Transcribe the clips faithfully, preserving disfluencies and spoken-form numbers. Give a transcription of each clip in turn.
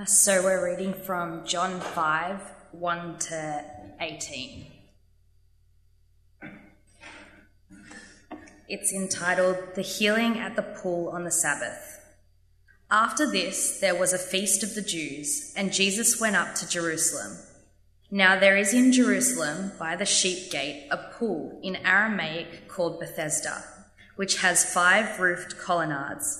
So we're reading from John five, one to eighteen. It's entitled, The Healing at the Pool on the Sabbath. After this, there was a feast of the Jews, and Jesus went up to Jerusalem. Now there is in Jerusalem, by the sheep gate, a pool in Aramaic called Bethesda, which has five roofed colonnades.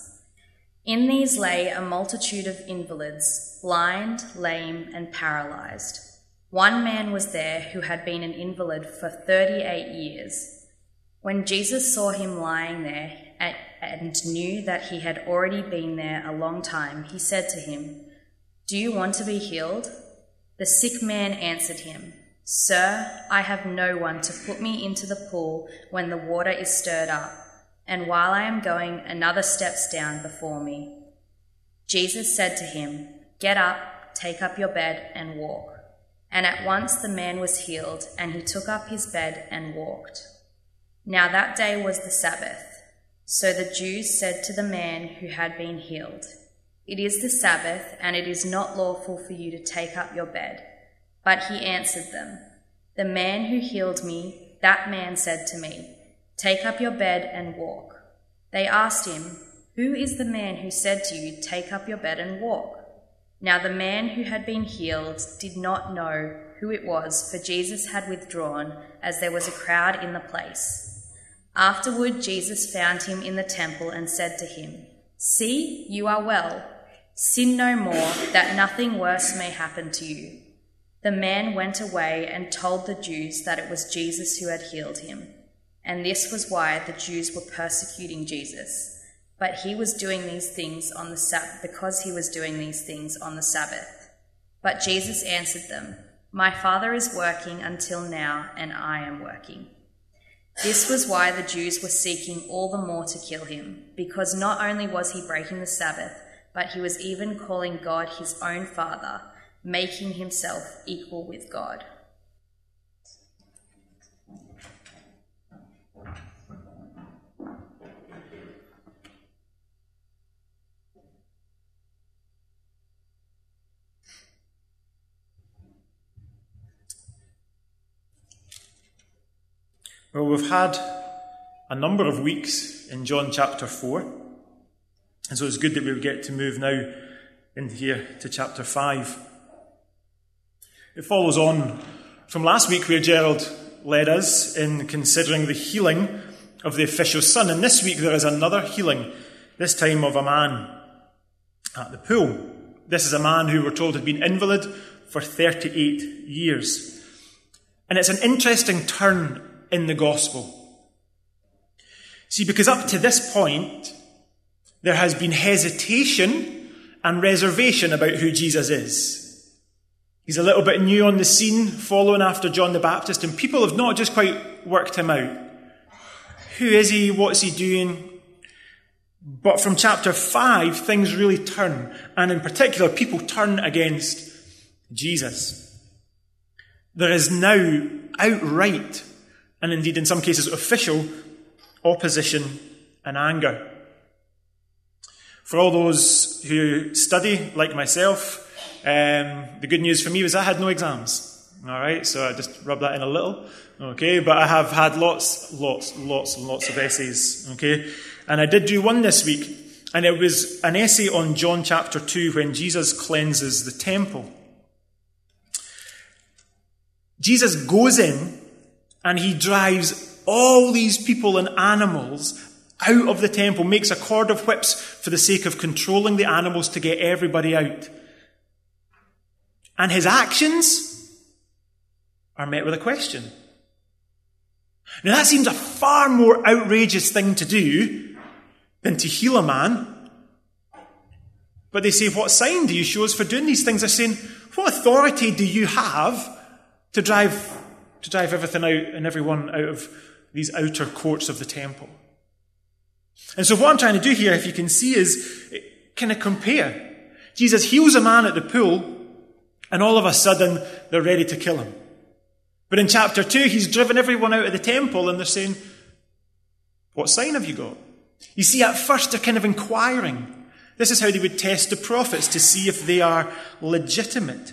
In these lay a multitude of invalids, blind, lame, and paralyzed. One man was there who had been an invalid for thirty-eight years. When Jesus saw him lying there and knew that he had already been there a long time, he said to him, "Do you want to be healed?" The sick man answered him, "Sir, I have no one to put me into the pool when the water is stirred up, and while I am going, another steps down before me." Jesus said to him, "Get up, take up your bed, and walk." And at once the man was healed, and he took up his bed and walked. Now that day was the Sabbath. So the Jews said to the man who had been healed, "It is the Sabbath, and it is not lawful for you to take up your bed." But he answered them, "The man who healed me, that man said to me, 'Take up your bed and walk.'" They asked him, "Who is the man who said to you, 'Take up your bed and walk'?" Now the man who had been healed did not know who it was, for Jesus had withdrawn, as there was a crowd in the place. Afterward, Jesus found him in the temple and said to him, "See, you are well. Sin no more, that nothing worse may happen to you." The man went away and told the Jews that it was Jesus who had healed him. And this was why the Jews were persecuting Jesus. But he was doing these things on the Sabbath, because he was doing these things on the Sabbath. But Jesus answered them, "My Father is working until now, and I am working." This was why the Jews were seeking all the more to kill him, because not only was he breaking the Sabbath, but he was even calling God his own Father, making himself equal with God. Well, we've had a number of weeks in John chapter four, and so it's good that we get to move now in here to chapter five. It follows on from last week where Gerald led us in considering the healing of the official's son, and this week there is another healing, this time of a man at the pool. This is a man who we're told had been invalid for thirty-eight years. And it's an interesting turn in the gospel. See, because up to this point, there has been hesitation and reservation about who Jesus is. He's a little bit new on the scene, following after John the Baptist, and people have not just quite worked him out. Who is he? What's he doing? But from chapter five, things really turn, and in particular, people turn against Jesus. There is now outright, and indeed in some cases official, opposition and anger. For all those who study, like myself, um, the good news for me was I had no exams. All right, so I just rub that in a little. Okay, but I have had lots, lots, lots and lots of essays. Okay, and I did do one this week, and it was an essay on John chapter two when Jesus cleanses the temple. Jesus goes in and he drives all these people and animals out of the temple, makes a cord of whips for the sake of controlling the animals to get everybody out. And his actions are met with a question. Now that seems a far more outrageous thing to do than to heal a man. But they say, "What sign do you show us for doing these things?" They're saying, "What authority do you have to drive to drive everything out and everyone out of these outer courts of the temple?" And so what I'm trying to do here, if you can see, is kind of compare. Jesus heals a man at the pool, and all of a sudden they're ready to kill him. But in chapter two, he's driven everyone out of the temple, and they're saying, "What sign have you got?" You see, at first they're kind of inquiring. This is how they would test the prophets to see if they are legitimate.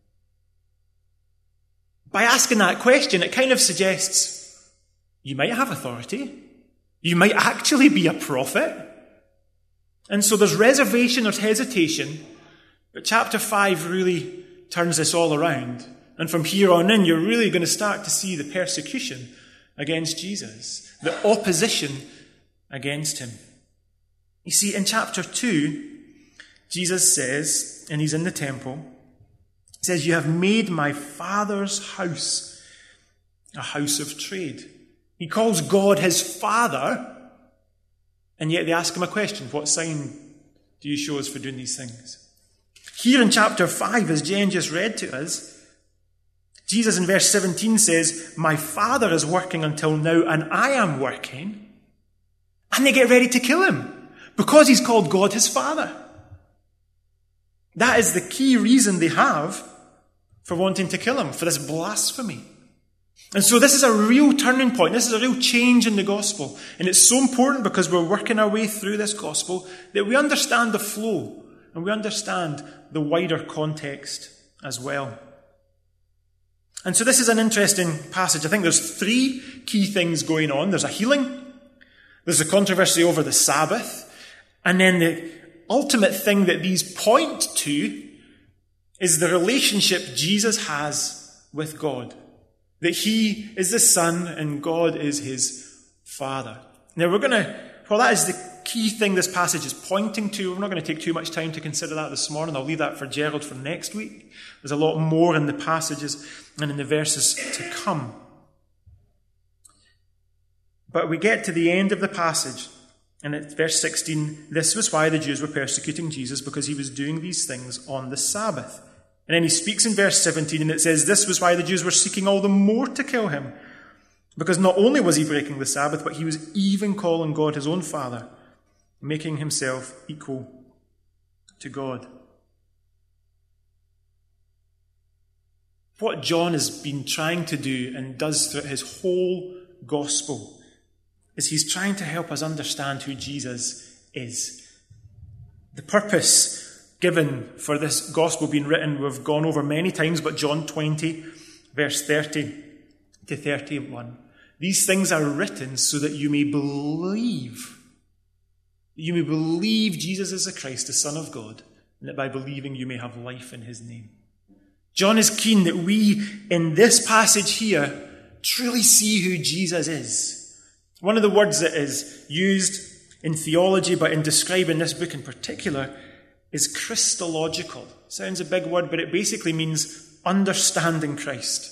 By asking that question, it kind of suggests you might have authority. You might actually be a prophet. And so there's reservation, there's hesitation. But chapter five really turns this all around. And from here on in, you're really going to start to see the persecution against Jesus, the opposition against him. You see, in chapter two, Jesus says, and he's in the temple, he says, "You have made my Father's house a house of trade." He calls God his Father, and yet they ask him a question. What sign do you show us for doing these things? Here in chapter five, as Jen just read to us, Jesus in verse seventeen says, "My Father is working until now, and I am working." And they get ready to kill him because he's called God his Father. That is the key reason they have for wanting to kill him, for this blasphemy. And so this is a real turning point. This is a real change in the gospel. And it's so important because we're working our way through this gospel that we understand the flow and we understand the wider context as well. And so this is an interesting passage. I think there's three key things going on. There's a healing, there's a controversy over the Sabbath, and then the ultimate thing that these point to is the relationship Jesus has with God. That he is the Son and God is his Father. Now we're going to, well, that is the key thing this passage is pointing to. We're not going to take too much time to consider that this morning. I'll leave that for Gerald for next week. There's a lot more in the passages and in the verses to come. But we get to the end of the passage, and at verse sixteen, "This was why the Jews were persecuting Jesus, because he was doing these things on the Sabbath." And then he speaks in verse seventeen, and it says, "This was why the Jews were seeking all the more to kill him, because not only was he breaking the Sabbath, but he was even calling God his own Father, making himself equal to God." What John has been trying to do and does throughout his whole gospel is he's trying to help us understand who Jesus is. The purpose given for this gospel being written, we've gone over many times, but John twenty, verse thirty to thirty-one. "These things are written so that you may believe. You may believe Jesus is the Christ, the Son of God, and that by believing you may have life in his name." John is keen that we, in this passage here, truly see who Jesus is. One of the words that is used in theology, but in describing this book in particular, is Christological. Sounds a big word, but it basically means understanding Christ.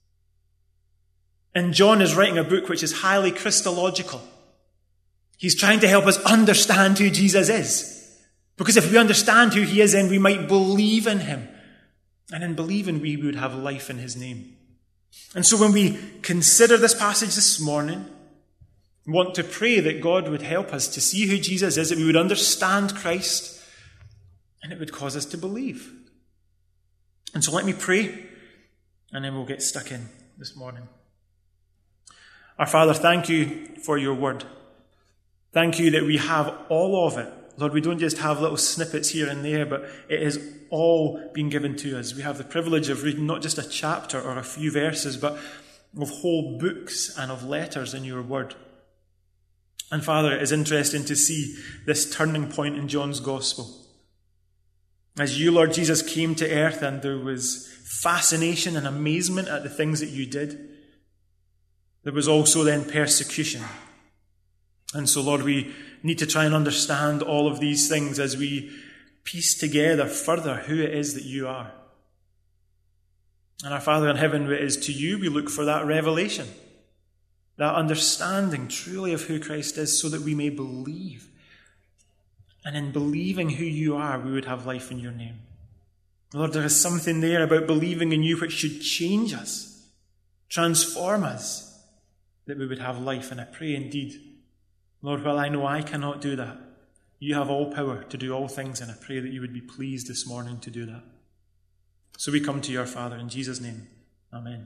And John is writing a book which is highly Christological. He's trying to help us understand who Jesus is. Because if we understand who he is, then we might believe in him. And in believing, we would have life in his name. And so when we consider this passage this morning, we want to pray that God would help us to see who Jesus is, that we would understand Christ, and it would cause us to believe. And so let me pray, and then we'll get stuck in this morning. Our Father, thank you for your word. Thank you that we have all of it. Lord, we don't just have little snippets here and there, but it has all been given to us. We have the privilege of reading not just a chapter or a few verses, but of whole books and of letters in your word. And Father, it is interesting to see this turning point in John's gospel. As you, Lord Jesus, came to earth and there was fascination and amazement at the things that you did, there was also then persecution. And so, Lord, we need to try and understand all of these things as we piece together further who it is that you are. And our Father in heaven, it is to you we look for that revelation, that understanding truly of who Christ is, so that we may believe. And in believing who you are, we would have life in your name. Lord, there is something there about believing in you which should change us, transform us, that we would have life. And I pray indeed, Lord, while I know I cannot do that, you have all power to do all things, and I pray that you would be pleased this morning to do that. So we come to your Father in Jesus' name. Amen.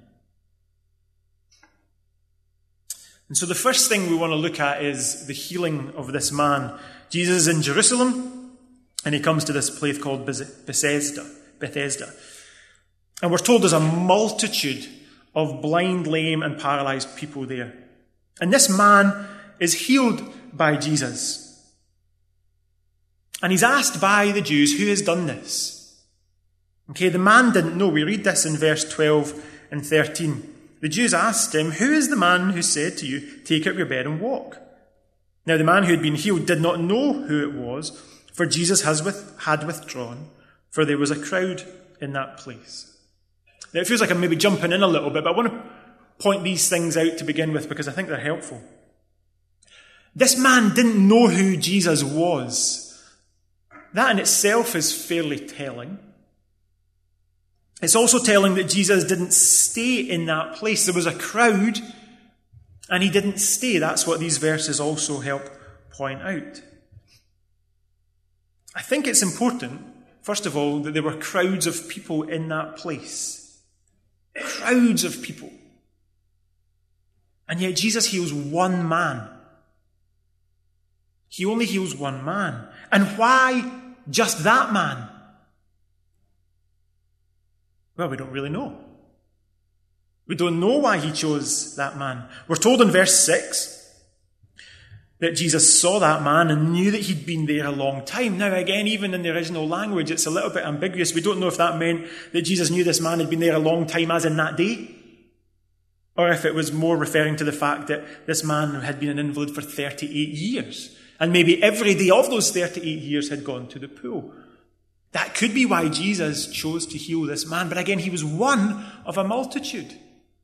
And so the first thing we want to look at is the healing of this man. Jesus is in Jerusalem. And he comes to this place called Bethesda. Bethesda. And we're told there's a multitude of blind, lame, and paralyzed people there. And this man is healed by Jesus. And he's asked by the Jews, who has done this? Okay, the man didn't know. We read this in verse twelve and thirteen. The Jews asked him, who is the man who said to you, take up your bed and walk? Now the man who had been healed did not know who it was, for Jesus has with, had withdrawn, for there was a crowd in that place. Now it feels like I'm maybe jumping in a little bit, but I want to point these things out to begin with because I think they're helpful. This man didn't know who Jesus was. That in itself is fairly telling. It's also telling that Jesus didn't stay in that place. There was a crowd and he didn't stay. That's what these verses also help point out. I think it's important, first of all, that there were crowds of people in that place. Crowds of people. And yet Jesus heals one man. He only heals one man. And why just that man? Well, we don't really know. We don't know why he chose that man. We're told in verse six that Jesus saw that man and knew that he'd been there a long time. Now, again, even in the original language, it's a little bit ambiguous. We don't know if that meant that Jesus knew this man had been there a long time, as in that day, or if it was more referring to the fact that this man had been an invalid for thirty-eight years. And maybe every day of those thirty-eight years had gone to the pool. That could be why Jesus chose to heal this man. But again, he was one of a multitude.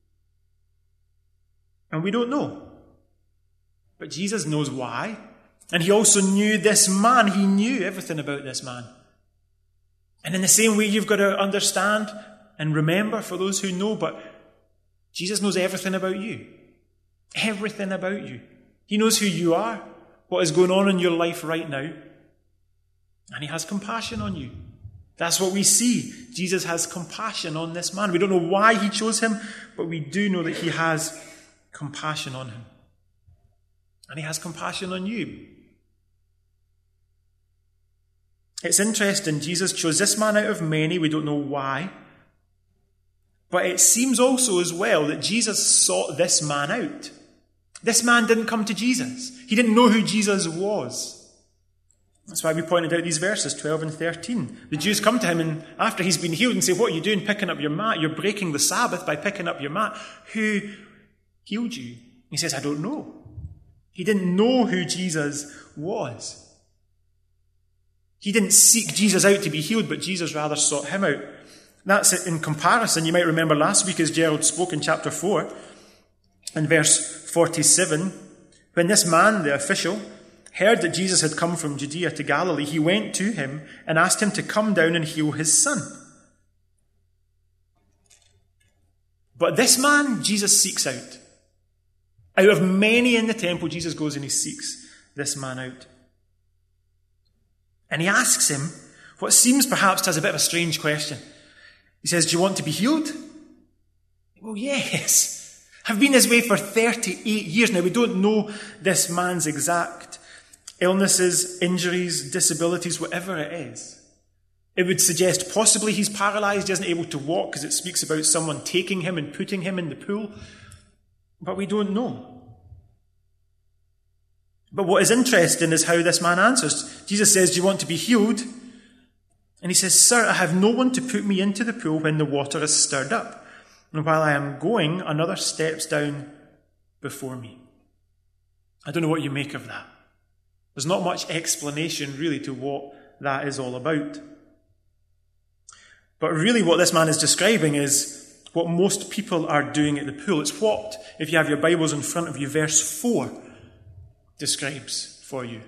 And we don't know. But Jesus knows why. And he also knew this man. He knew everything about this man. And in the same way, you've got to understand and remember, for those who know, but Jesus knows everything about you. Everything about you. He knows who you are, what is going on in your life right now. And he has compassion on you. That's what we see. Jesus has compassion on this man. We don't know why he chose him, but we do know that he has compassion on him. And he has compassion on you. It's interesting, Jesus chose this man out of many. We don't know why. But it seems also as well that Jesus sought this man out. This man didn't come to Jesus. He didn't know who Jesus was. That's why we pointed out these verses, twelve and thirteen. The Jews come to him and after he's been healed and say, what are you doing picking up your mat? You're breaking the Sabbath by picking up your mat. Who healed you? He says, I don't know. He didn't know who Jesus was. He didn't seek Jesus out to be healed, but Jesus rather sought him out. That's it in comparison. You might remember last week as Gerald spoke in chapter four, in verse forty-seven, when this man, the official, heard that Jesus had come from Judea to Galilee, he went to him and asked him to come down and heal his son. But this man, Jesus seeks out. Out of many in the temple, Jesus goes and he seeks this man out. And he asks him what seems perhaps to us a bit of a strange question. He says, do you want to be healed? Well, yes. I've been this way for thirty-eight years now. We don't know this man's exact illnesses, injuries, disabilities, whatever it is. It would suggest possibly he's paralyzed, he isn't able to walk because it speaks about someone taking him and putting him in the pool. But we don't know. But what is interesting is how this man answers. Jesus says, do you want to be healed? And he says, sir, I have no one to put me into the pool when the water is stirred up. And while I am going, another steps down before me. I don't know what you make of that. There's not much explanation really to what that is all about. But really what this man is describing is what most people are doing at the pool. It's what, if you have your Bibles in front of you, verse four describes for you.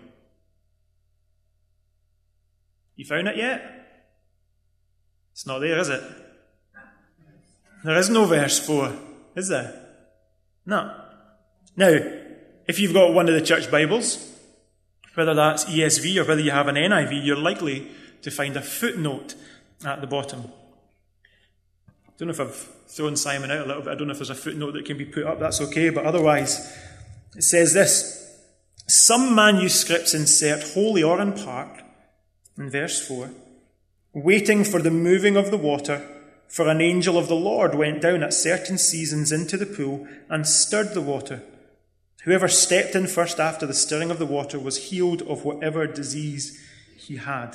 You found it yet? It's not there, is it? There is no verse four, is there? No. Now, if you've got one of the church Bibles, whether that's E S V or whether you have an N I V, you're likely to find a footnote at the bottom. I don't know if I've thrown Simon out a little bit. I don't know if there's a footnote that can be put up. That's okay. But otherwise, it says this. Some manuscripts insert wholly or in part, In verse four, waiting for the moving of the water, for an angel of the Lord went down at certain seasons into the pool and stirred the water. Whoever stepped in first after the stirring of the water was healed of whatever disease he had.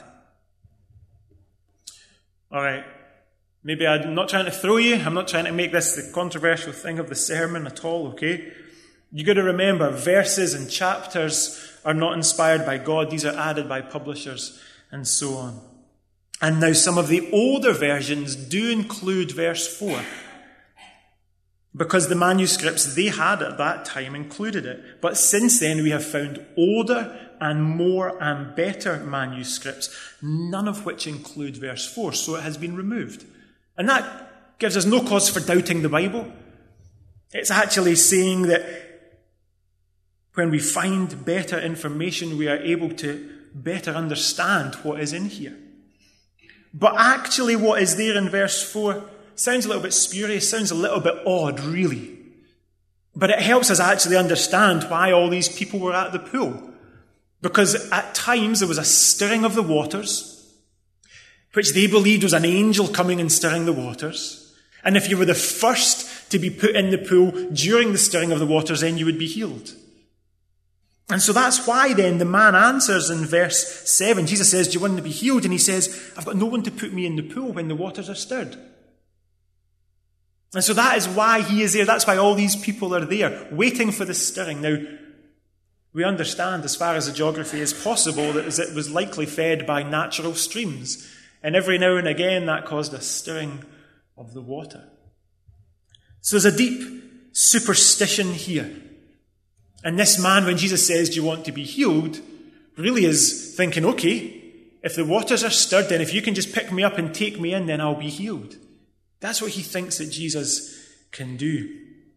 All right, maybe I'm not trying to throw you. I'm not trying to make this the controversial thing of the sermon at all, okay? You got to remember, verses and chapters are not inspired by God. These are added by publishers and so on. And now some of the older versions do include verse four, because the manuscripts they had at that time included it. But since then we have found older and more and better manuscripts, none of which include verse four, so it has been removed. And that gives us no cause for doubting the Bible. It's actually saying that when we find better information, we are able to better understand what is in here. But actually what is there in verse four sounds a little bit spurious, sounds a little bit odd, really. But it helps us actually understand why all these people were at the pool. Because at times there was a stirring of the waters, which they believed was an angel coming and stirring the waters. And if you were the first to be put in the pool during the stirring of the waters, then you would be healed. And so that's why then the man answers in verse seven. Jesus says, do you want to be healed? And he says, I've got no one to put me in the pool when the waters are stirred. And so that is why he is there. That's why all these people are there, waiting for the stirring. Now, we understand, as far as the geography is possible, that it was likely fed by natural streams. And every now and again, that caused a stirring of the water. So there's a deep superstition here. And this man, when Jesus says, do you want to be healed, really is thinking, okay, if the waters are stirred, then if you can just pick me up and take me in, then I'll be healed. That's what he thinks that Jesus can do.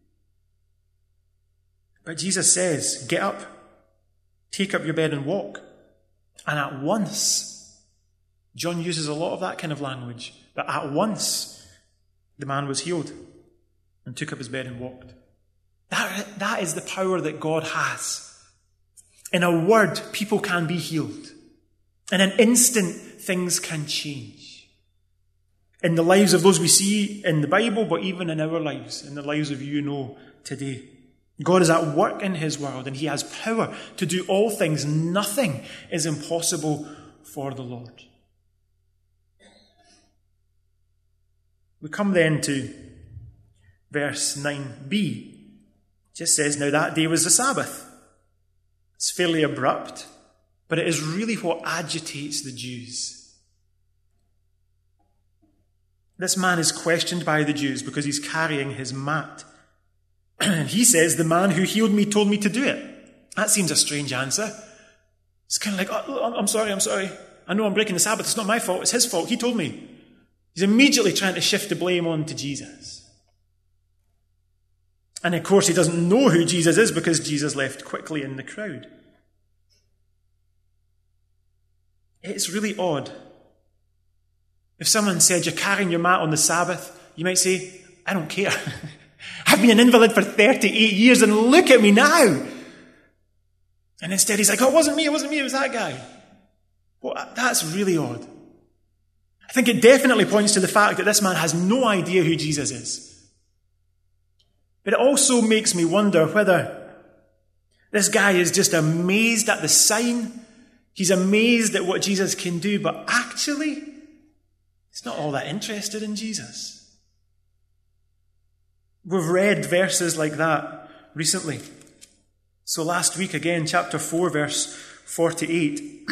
But Jesus says, get up, take up your bed and walk. And at once, John uses a lot of that kind of language, but at once, the man was healed and took up his bed and walked. That, that is the power that God has. In a word, people can be healed. In an instant, things can change. In the lives of those we see in the Bible, but even in our lives, in the lives of you and I today. God is at work in his world, and he has power to do all things. Nothing is impossible for the Lord. We come then to verse nine b. It just says, now that day was the Sabbath. It's fairly abrupt, but it is really what agitates the Jews. This man is questioned by the Jews because he's carrying his mat. And he says, the man who healed me told me to do it. That seems a strange answer. It's kind of like, oh, I'm sorry, I'm sorry. I know I'm breaking the Sabbath. It's not my fault. It's his fault. He told me. He's immediately trying to shift the blame on to Jesus. And of course, he doesn't know who Jesus is because Jesus left quickly in the crowd. It's really odd. If someone said, you're carrying your mat on the Sabbath, you might say, I don't care. I've been an invalid for thirty-eight years and look at me now. And instead he's like, oh, it wasn't me, it wasn't me, it was that guy. Well, that's really odd. I think it definitely points to the fact that this man has no idea who Jesus is. But it also makes me wonder whether this guy is just amazed at the sign. He's amazed at what Jesus can do, but actually, he's not all that interested in Jesus. We've read verses like that recently. So last week again, chapter four, verse forty-eight.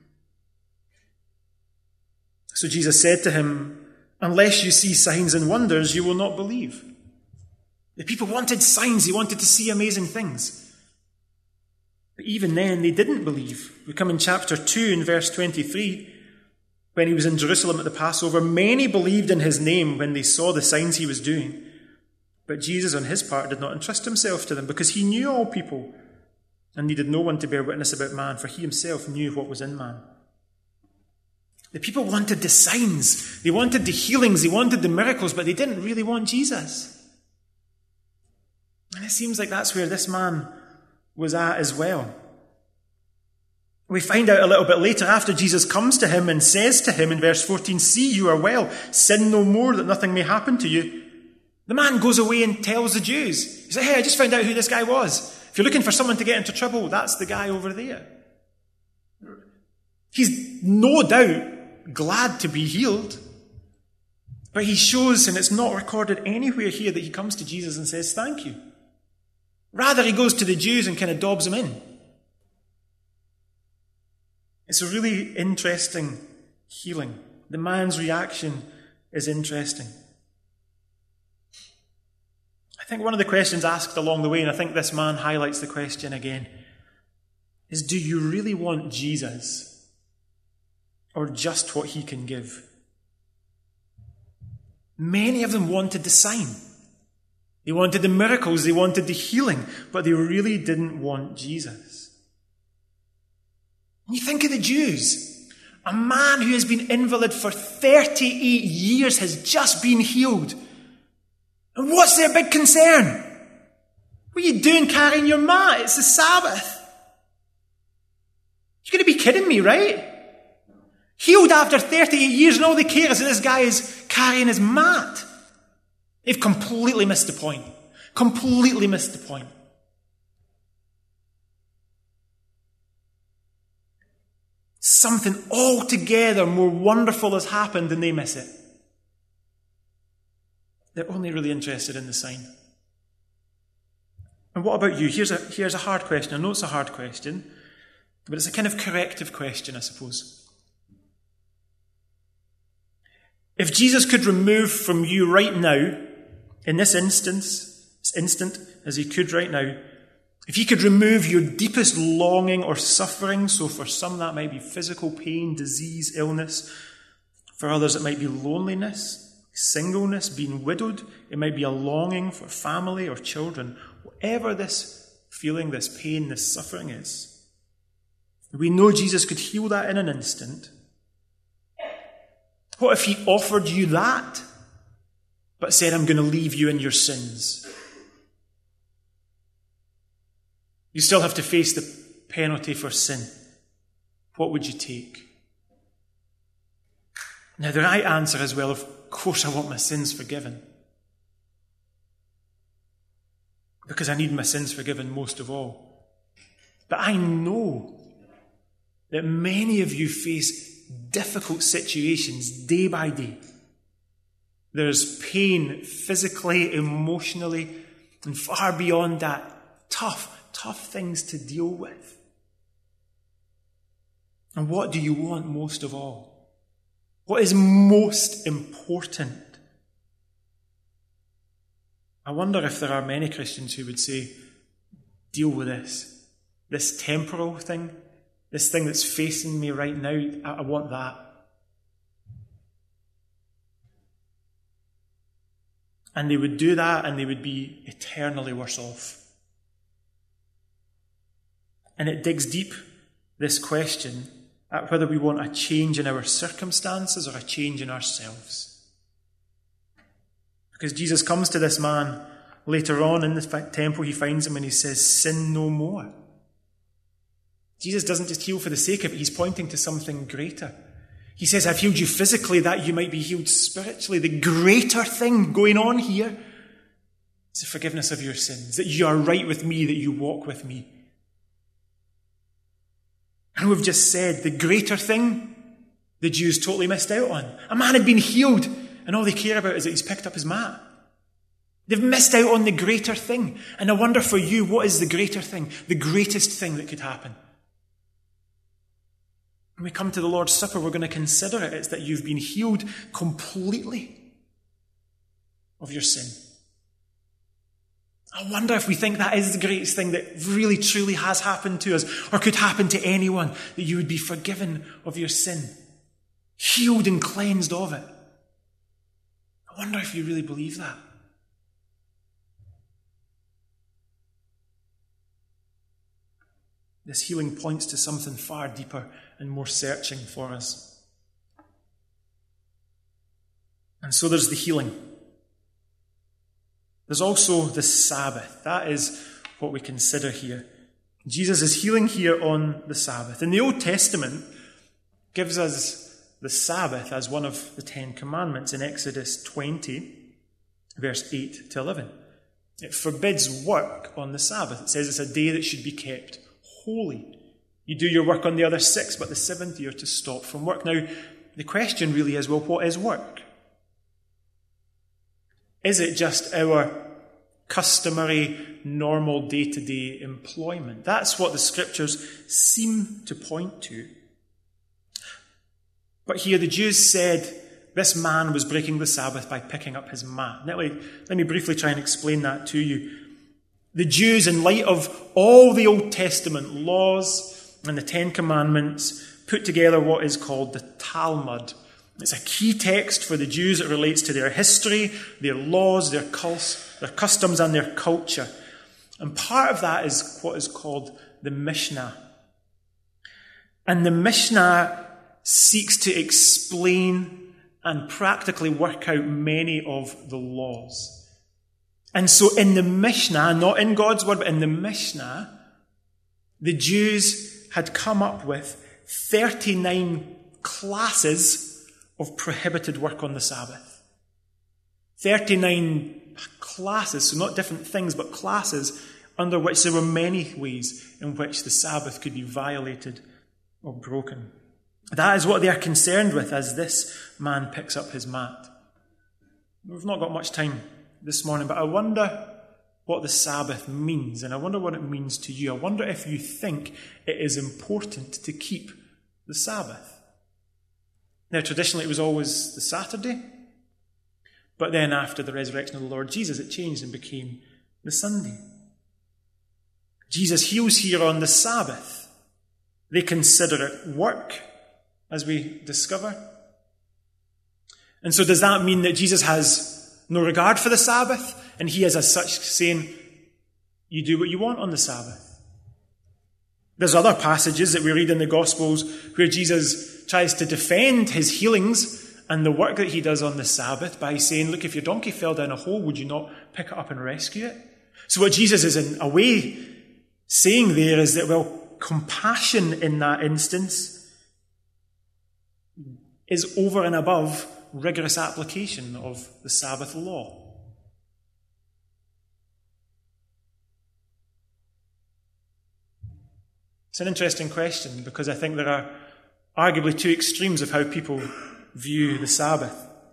So Jesus said to him, unless you see signs and wonders, you will not believe. The people wanted signs. They wanted to see amazing things. But even then, they didn't believe. We come in chapter two in verse twenty-three. When he was in Jerusalem at the Passover, many believed in his name when they saw the signs he was doing. But Jesus, on his part, did not entrust himself to them because he knew all people and needed no one to bear witness about man, for he himself knew what was in man. The people wanted the signs. They wanted the healings. They wanted the miracles, but they didn't really want Jesus. And it seems like that's where this man was at as well. We find out a little bit later, after Jesus comes to him and says to him in verse fourteen, "See, you are well. Sin no more, that nothing may happen to you." The man goes away and tells the Jews. He said, "Hey, I just found out who this guy was. If you're looking for someone to get into trouble, that's the guy over there." He's no doubt glad to be healed. But he shows, and it's not recorded anywhere here, that he comes to Jesus and says, "Thank you." Rather, he goes to the Jews and kind of dobs them in. It's a really interesting healing. The man's reaction is interesting. I think one of the questions asked along the way, and I think this man highlights the question again, is, do you really want Jesus or just what he can give? Many of them wanted the sign. They wanted the miracles, they wanted the healing, but they really didn't want Jesus. And you think of the Jews. A man who has been invalid for thirty-eight years has just been healed. And what's their big concern? What are you doing carrying your mat? It's the Sabbath. You're going to be kidding me, right? Healed after thirty-eight years, and all they care is that this guy is carrying his mat. They've completely missed the point. Completely missed the point. Something altogether more wonderful has happened and they miss it. They're only really interested in the sign. And what about you? Here's a, here's a hard question. I know it's a hard question, but it's a kind of corrective question, I suppose. If Jesus could remove from you right now, in this instance, this instant, as he could right now, if he could remove your deepest longing or suffering, so for some that might be physical pain, disease, illness. For others it might be loneliness, singleness, being widowed. It might be a longing for family or children. Whatever this feeling, this pain, this suffering is, we know Jesus could heal that in an instant. What if he offered you that, but said, "I'm going to leave you in your sins"? You still have to face the penalty for sin. What would you take? Now, the right answer is, well, of course I want my sins forgiven. Because I need my sins forgiven most of all. But I know that many of you face difficult situations day by day. There's pain physically, emotionally, and far beyond that, tough, tough things to deal with. And what do you want most of all? What is most important? I wonder if there are many Christians who would say, deal with this. This temporal thing, this thing that's facing me right now, I, I want that. And they would do that and they would be eternally worse off. And it digs deep, this question, at whether we want a change in our circumstances or a change in ourselves. Because Jesus comes to this man later on in the temple, he finds him and he says, "Sin no more." Jesus doesn't just heal for the sake of it, he's pointing to something greater. He says, "I've healed you physically that you might be healed spiritually." The greater thing going on here is the forgiveness of your sins, that you are right with me, that you walk with me. And we've just said the greater thing the Jews totally missed out on. A man had been healed, and all they care about is that he's picked up his mat. They've missed out on the greater thing. And I wonder for you, what is the greater thing? The greatest thing that could happen? When we come to the Lord's Supper, we're going to consider it. It's that you've been healed completely of your sin. I wonder if we think that is the greatest thing that really truly has happened to us or could happen to anyone, that you would be forgiven of your sin, healed and cleansed of it. I wonder if you really believe that. This healing points to something far deeper and more searching for us. And so there's the healing. There's also the Sabbath. That is what we consider here. Jesus is healing here on the Sabbath. And the Old Testament gives us the Sabbath as one of the Ten Commandments in Exodus twenty, verse eight to eleven. It forbids work on the Sabbath. It says it's a day that should be kept holy. You do your work on the other six, but the seventh you're to stop from work. Now, the question really is, well, what is work? Is it just our customary, normal, day-to-day employment? That's what the Scriptures seem to point to. But here the Jews said this man was breaking the Sabbath by picking up his mat. Now, let me briefly try and explain that to you. The Jews, in light of all the Old Testament laws and the Ten Commandments, put together what is called the Talmud. It's a key text for the Jews. It relates to their history, their laws, their, cult, their customs, and their culture. And part of that is what is called the Mishnah. And the Mishnah seeks to explain and practically work out many of the laws. And so in the Mishnah, not in God's word, but in the Mishnah, the Jews had come up with thirty-nine classes of prohibited work on the Sabbath. thirty-nine classes, so not different things, but classes under which there were many ways in which the Sabbath could be violated or broken. That is what they are concerned with as this man picks up his mat. We've not got much time this morning, but I wonder what the Sabbath means, and I wonder what it means to you. I wonder if you think it is important to keep the Sabbath. Now, traditionally it was always the Saturday, but then after the resurrection of the Lord Jesus, it changed and became the Sunday. Jesus heals here on the Sabbath. They consider it work, as we discover. And so does that mean that Jesus has no regard for the Sabbath, and he is as such saying, you do what you want on the Sabbath? There's other passages that we read in the Gospels where Jesus tries to defend his healings and the work that he does on the Sabbath by saying, look, if your donkey fell down a hole, would you not pick it up and rescue it? So what Jesus is in a way saying there is that, well, compassion in that instance is over and above rigorous application of the Sabbath law. It's an interesting question because I think there are arguably two extremes of how people view the Sabbath.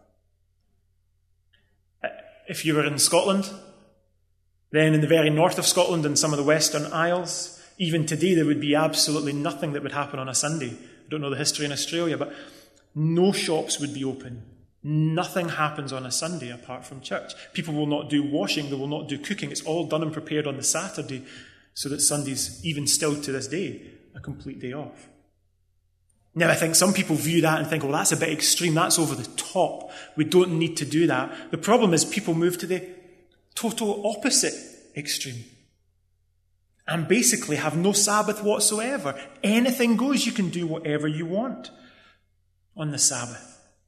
If you were in Scotland, then in the very north of Scotland and some of the Western Isles, even today there would be absolutely nothing that would happen on a Sunday. I don't know the history in Australia, but no shops would be open. Nothing happens on a Sunday apart from church. People will not do washing, they will not do cooking. It's all done and prepared on the Saturday so that Sunday's, even still to this day, a complete day off. Now, I think some people view that and think, well, that's a bit extreme. That's over the top. We don't need to do that. The problem is people move to the total opposite extreme and basically have no Sabbath whatsoever. Anything goes. You can do whatever you want on the Sabbath.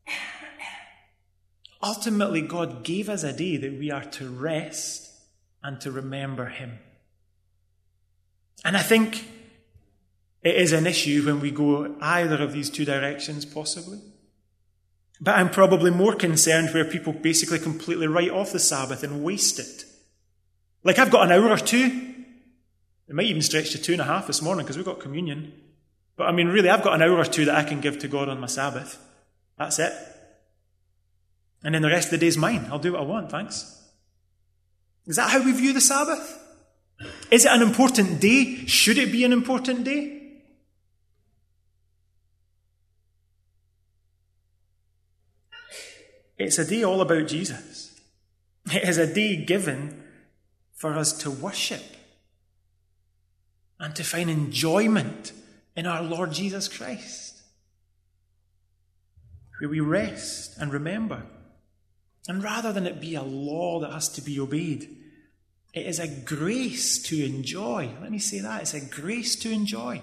Ultimately, God gave us a day that we are to rest and to remember him. And I think it is an issue when we go either of these two directions, possibly. But I'm probably more concerned where people basically completely write off the Sabbath and waste it. Like, I've got an hour or two. It might even stretch to two and a half this morning because we've got communion. But I mean, really, I've got an hour or two that I can give to God on my Sabbath. That's it. And then the rest of the day's mine. I'll do what I want, thanks. Is that how we view the Sabbath? Is it an important day? Should it be an important day? It's a day all about Jesus. It is a day given for us to worship and to find enjoyment in our Lord Jesus Christ, where we rest and remember. And rather than it be a law that has to be obeyed, it is a grace to enjoy. Let me say that. It's a grace to enjoy.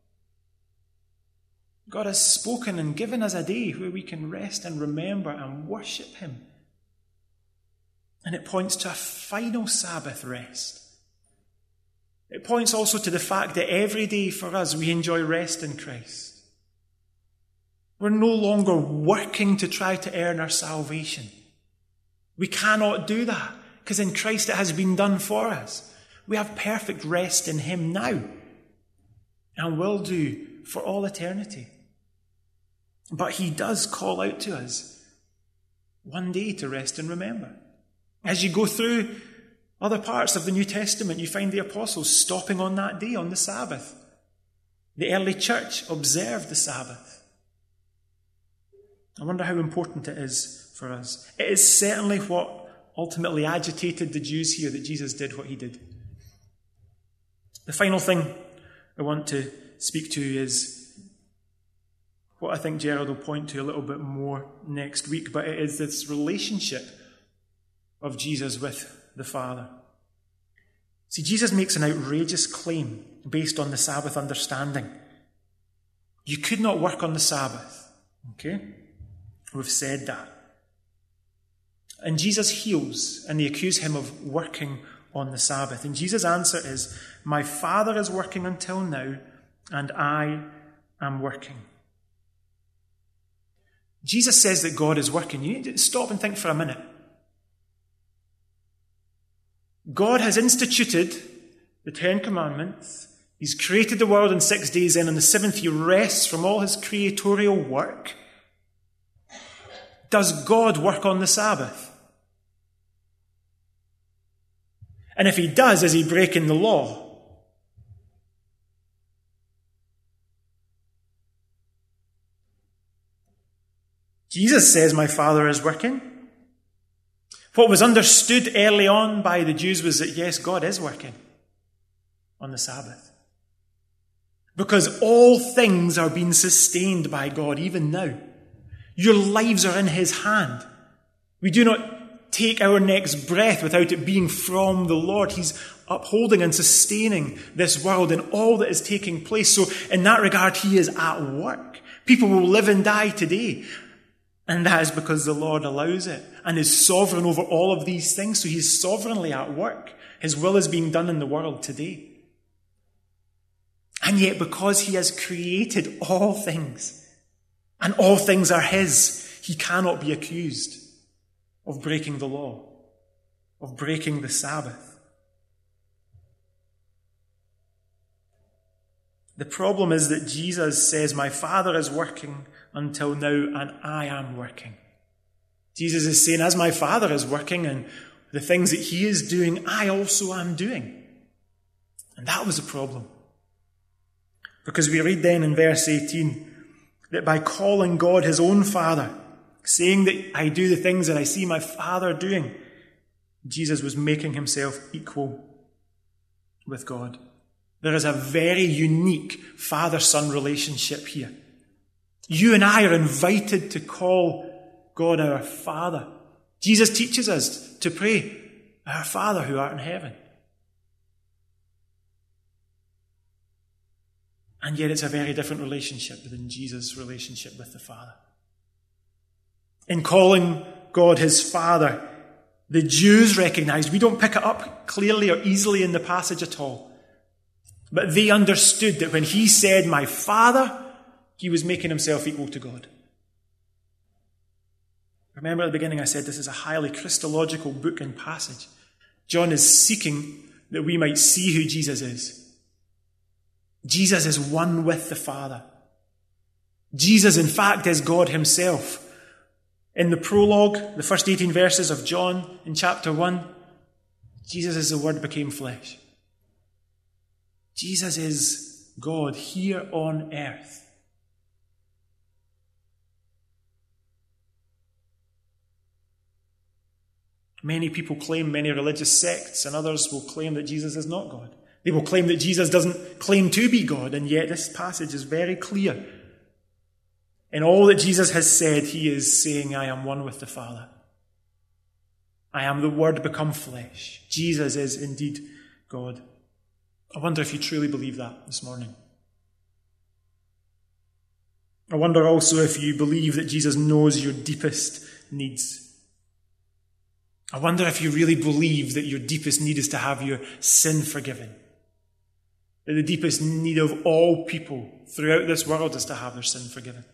God has spoken and given us a day where we can rest and remember and worship him. And it points to a final Sabbath rest. It points also to the fact that every day for us we enjoy rest in Christ. We're no longer working to try to earn our salvation. We cannot do that because in Christ it has been done for us. We have perfect rest in him now and will do for all eternity. But he does call out to us one day to rest and remember. As you go through other parts of the New Testament, you find the apostles stopping on that day, on the Sabbath. The early church observed the Sabbath. I wonder how important it is for us. It is certainly what ultimately agitated the Jews here that Jesus did what he did. The final thing I want to speak to is what I think Gerald will point to a little bit more next week, but it is this relationship of Jesus with the Father. See, Jesus makes an outrageous claim based on the Sabbath understanding. You could not work on the Sabbath. Okay? We've said that. And Jesus heals, and they accuse him of working on the Sabbath. And Jesus' answer is, my Father is working until now, and I am working. Jesus says that God is working. You need to stop and think for a minute. God has instituted the Ten Commandments. He's created the world in six days, and on the seventh he rests from all his creatorial work. Does God work on the Sabbath? And if he does, is he breaking the law? Jesus says, my Father is working. What was understood early on by the Jews was that, yes, God is working on the Sabbath. Because all things are being sustained by God, even now. Your lives are in his hand. We do not take our next breath without it being from the Lord. He's upholding and sustaining this world and all that is taking place. So in that regard, he is at work. People will live and die today. And that is because the Lord allows it and is sovereign over all of these things. So he's sovereignly at work. His will is being done in the world today. And yet because he has created all things and all things are his, he cannot be accused of breaking the law, of breaking the Sabbath. The problem is that Jesus says, my Father is working until now, and I am working. Jesus is saying, as my Father is working and the things that he is doing, I also am doing. And that was the problem. Because we read then in verse eighteen that by calling God his own Father, saying that I do the things that I see my Father doing, Jesus was making himself equal with God. There is a very unique father-son relationship here. You and I are invited to call God our Father. Jesus teaches us to pray, our Father who art in heaven. And yet it's a very different relationship than Jesus' relationship with the Father. In calling God his Father, the Jews recognized, we don't pick it up clearly or easily in the passage at all, but they understood that when he said, my Father, he was making himself equal to God. Remember at the beginning I said this is a highly Christological book and passage. John is seeking that we might see who Jesus is. Jesus is one with the Father. Jesus, in fact, is God himself. In the prologue, the first eighteen verses of John in chapter one, Jesus is the Word became flesh. Jesus is God here on earth. Many people claim, many religious sects and others will claim that Jesus is not God. They will claim that Jesus doesn't claim to be God, and yet this passage is very clear. In all that Jesus has said, he is saying, I am one with the Father. I am the Word become flesh. Jesus is indeed God. I wonder if you truly believe that this morning. I wonder also if you believe that Jesus knows your deepest needs. I wonder if you really believe that your deepest need is to have your sin forgiven. that the deepest need of all people throughout this world is to have their sin forgiven.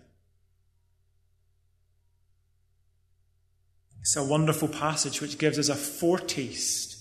It's a wonderful passage which gives us a foretaste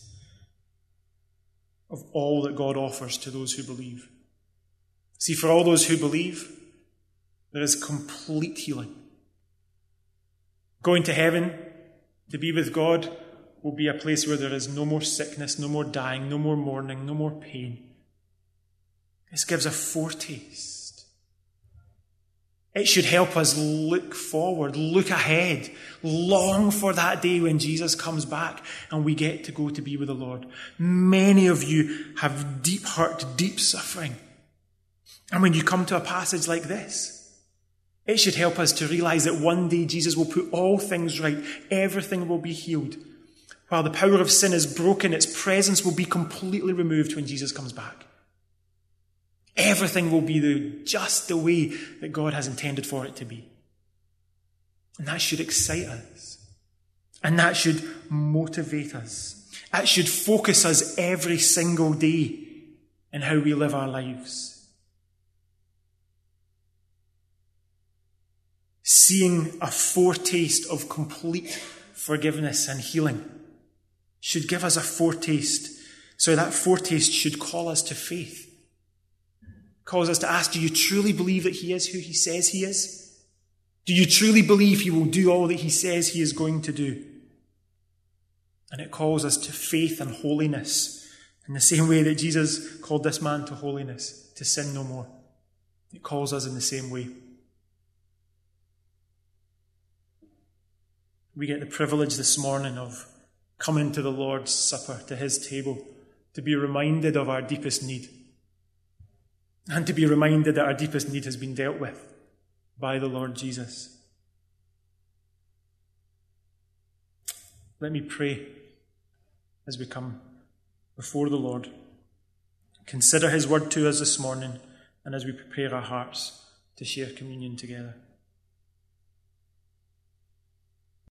of all that God offers to those who believe. See, for all those who believe, there is complete healing. Going to heaven, to be with God, will be a place where there is no more sickness, no more dying, no more mourning, no more pain. This gives a foretaste. It should help us look forward, look ahead, long for that day when Jesus comes back and we get to go to be with the Lord. Many of you have deep hurt, deep suffering. And when you come to a passage like this, it should help us to realize that one day Jesus will put all things right. Everything will be healed. While the power of sin is broken, its presence will be completely removed when Jesus comes back. Everything will be the, just the way that God has intended for it to be. And that should excite us. And that should motivate us. That should focus us every single day in how we live our lives. Seeing a foretaste of complete forgiveness and healing should give us a foretaste. So that foretaste should call us to faith. Calls us to ask, do you truly believe that he is who he says he is? Do you truly believe he will do all that he says he is going to do? And it calls us to faith and holiness in the same way that Jesus called this man to holiness, to sin no more. It calls us in the same way. We get the privilege this morning of coming to the Lord's Supper, to his table, to be reminded of our deepest need. And to be reminded that our deepest need has been dealt with by the Lord Jesus. Let me pray as we come before the Lord. Consider his word to us this morning and as we prepare our hearts to share communion together.